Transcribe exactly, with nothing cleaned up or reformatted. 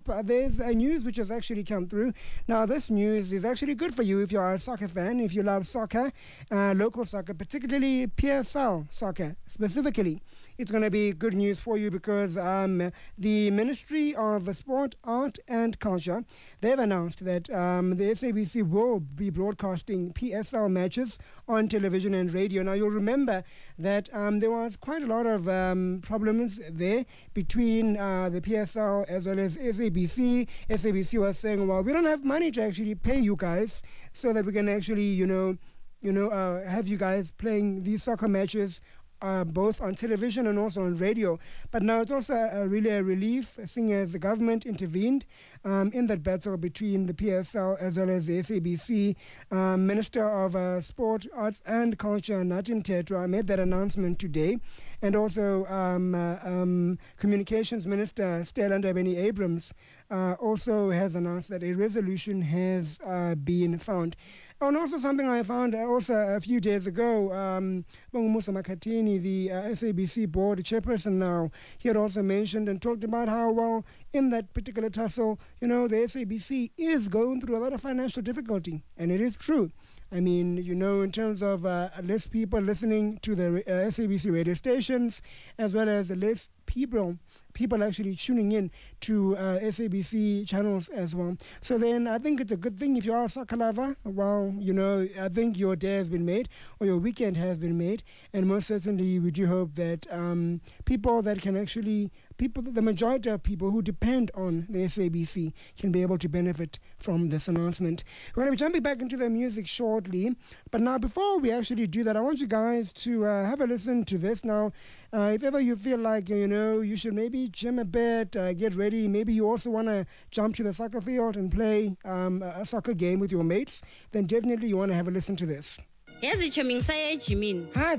up, uh, there's a news which has actually come through. Now, this news is actually good for you if you are a soccer fan, if you love soccer, uh, local soccer, particularly P S L soccer specifically. It's going to be good news for you because um, the Ministry of Sport, Art and Culture, they've announced that um, the S A B C will be broadcasting P S L matches on television and radio. Now, you'll remember that um, there was quite a lot of um, problems there between uh, the P S L as well as S A B C. S A B C was saying, well, we don't have money to actually pay you guys so that we can actually, you know, you know, uh, have you guys playing these soccer matches uh, both on television and also on radio. But now it's also a, really a relief, seeing as the government intervened um, in that battle between the P S L as well as the S A B C. Um, Minister of uh, Sport, Arts and Culture, Nathi Mthethwa, made that announcement today. And also um, uh, um, Communications Minister Stella Ndabeni-Abrahams uh, also has announced that a resolution has uh, been found. And also something I found also a few days ago, um, Musa Makatini, the uh, S A B C board chairperson now, he had also mentioned and talked about how, well, in that particular tussle, you know, the S A B C is going through a lot of financial difficulty. And it is true. I mean, you know, in terms of uh, less people listening to the uh, S A B C radio stations, as well as less people people actually tuning in to uh, S A B C channels as well. So then I think it's a good thing if you are a soccer lover. Well, you know, I think your day has been made or your weekend has been made. And most certainly we do hope that um, people that can actually, people, the majority of people who depend on the S A B C can be able to benefit from this announcement. We're going to be jumping back into the music shortly. But now before we actually do that, I want you guys to uh, have a listen to this. Now, uh, if ever you feel like, you know, you should maybe gym a bit, uh, get ready. Maybe you also want to jump to the soccer field and play um, a soccer game with your mates. Then definitely you want to have a listen to this. Hi.